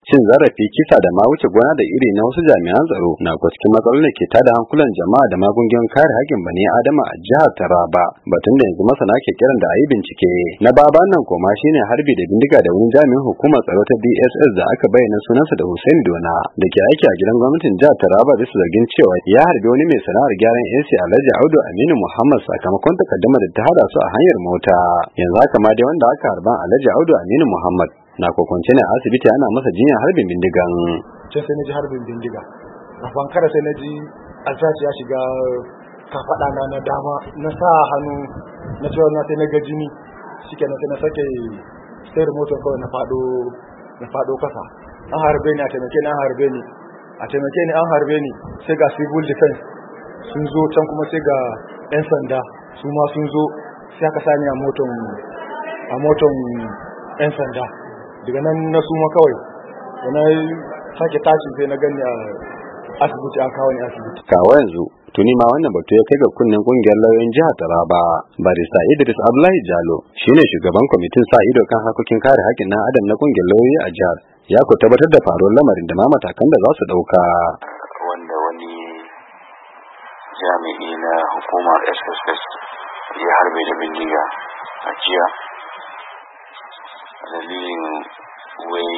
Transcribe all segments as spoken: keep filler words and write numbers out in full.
cin zarafi, kisa da ma wuce gona da iri na wasu jami'an tsaro na ko cikin matsalolin da ke tada hankulan jama'a da magungunan kare haƙƙin bani adama a jihar Taraba, batun da yanzu masana ke kiran da a yi bincike. Na baba nan koma shine harbi da bindiga da wani jami'in hukumar tsaro ta D S S da aka bayyana sunansa da Hussein Dona da ke aiki a gidan gwamnatin jihar Taraba bisa zargin cewa ya harbi wani mai sana'ar gyaran A C Alhaji Audu Aminu Muhammad sakamakon takaddama da ta hada su a hanyar mota. Yanzu haka ma dai wanda aka harban Alhaji Audu Aminu Muhammad na kokonce ne a asibiti ana masa jinya harbin bindigan. Can sai na ji harbin bindiga. A bankara sai na ji alsaci ya shiga kafaɗa na na dama, na sa hannu na cewa na sai na ga jini, shike na sai na sake sayar motar kawai na fado na fado kasa. An harbe ni, a taimake ni, an harbe ni a taimake ni an harbe ni sai ga civil defense sun zo, can kuma sai ga yan sanda su ma sun zo, sai aka sani a moton a moton yan sanda. Daga nan na suma kawai da na sake tashi sai na gani a asibiti, an kawo ni asibiti. Kawo yanzu tuni ma wannan batu ya kai ga kunnen kungiyar lauyoyin jihar Taraba. Barista Idris Abdullahi Jalo shine shugaban kwamitin sa ido kan harkokin kare haƙƙin ɗan adam na kungiyar lauyoyi a jihar, ya ko tabbatar da faruwar lamarin da ma matakan da za su ɗauka. Wanda wani jami'i na hukumar S S S ya harbe da bindiga a jiya, dalilin wai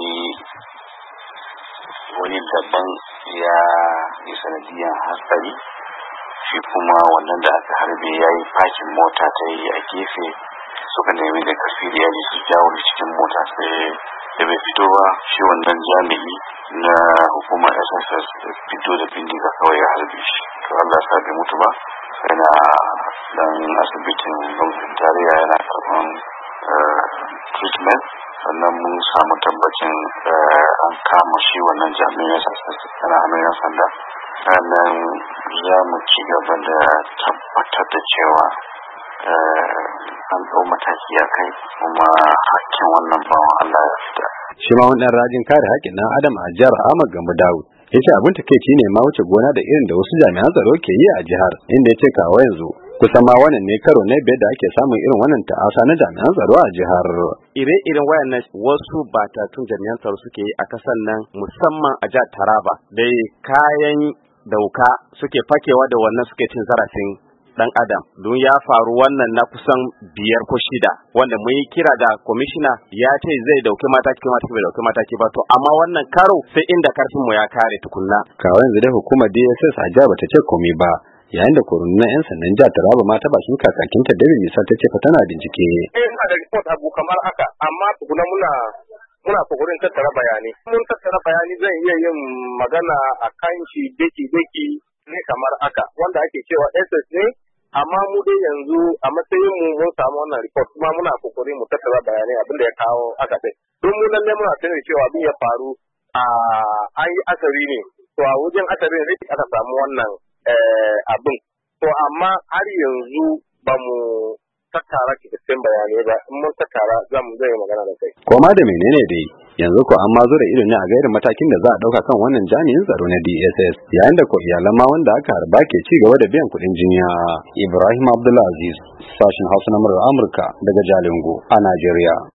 wani daban ya yi sanadiyar hatsari, shi kuma wannan da aka harbe ya yi fakin mota ta yi a gefe, suka nemi da karfi da yaji su jawo da cikin mota, sai da bai fito ba shi wannan jami'i na hukumar S S S fito da bindiga kawai ya harbe shi. To Allah sa bai mutu ba, yana dan asibitin gwamnatin tarayya yana karɓan treatment. Sannan mun samu tabbacin an kama shi wannan jami'in yana hannun yan sanda. Sannan za mu ci gaba da tabbatar da cewa an ɗau mataki a kai, kuma hakkin wannan bawan Allah ya fita. Shi ma wani rajin kare haƙƙin ɗan adam a jihar Ahmad Gambo Dawud ya ce abin takeici ne ma wuce gona da irin da wasu jami'an tsaro ke yi a jihar, inda ya ce kawo yanzu kusan ma wannan ne karo na biyar da ake samun irin wannan ta'asa na jami'an tsaro a jihar. Ire-iren wayannan wasu batatun jami'an tsaro suke yi a kasan nan, musamman a jihar Taraba, dai kayan dauka suke fakewa da wannan suke cin zarafin dan adam. Don ya faru wannan na kusan biyar ko shida, wanda mun yi kira da kwamishina ya ce zai dauki mataki kuma bai dauki mataki ba, to amma wannan karo sai inda karfin mu ya kare tukunna. Kawo yanzu dai hukumar D S S a jihar bata ce komai ba, yayin da korunan yan sandan jihar Taraba ma ta bakin kakakin ta David Misal ta ce fa tana bincike. Eh, ina da report abu kamar haka, amma tukuna muna muna kokarin tattara bayani. Mun tattara bayani zan iya yin magana a kan shi daki daki ne kamar haka, wanda ake cewa S S ne, amma mu dai yanzu a matsayin mu mun samu wannan report, kuma muna kokarin mu tattara bayanai abin da ya kawo haka sai. Don mu lalle muna sanin cewa abin ya faru a an yi asari ne, to a wajen asarin ne aka samu wannan abin. To amma har yanzu ba mu tattara cikakken bayanai ba, in mun tattara za mu zai magana da kai. Koma da menene dai, yanzu ko an ma zo da irin ne a gairin matakin da za a dauka kan wannan jami'in tsaro na D S S, yayin da ko iyalan ma wanda aka harba ke ci gaba da biyan kuɗin jinya. Ibrahim Abdulaziz, sashin Hausa na Amurka daga Jalingo a Najeriya.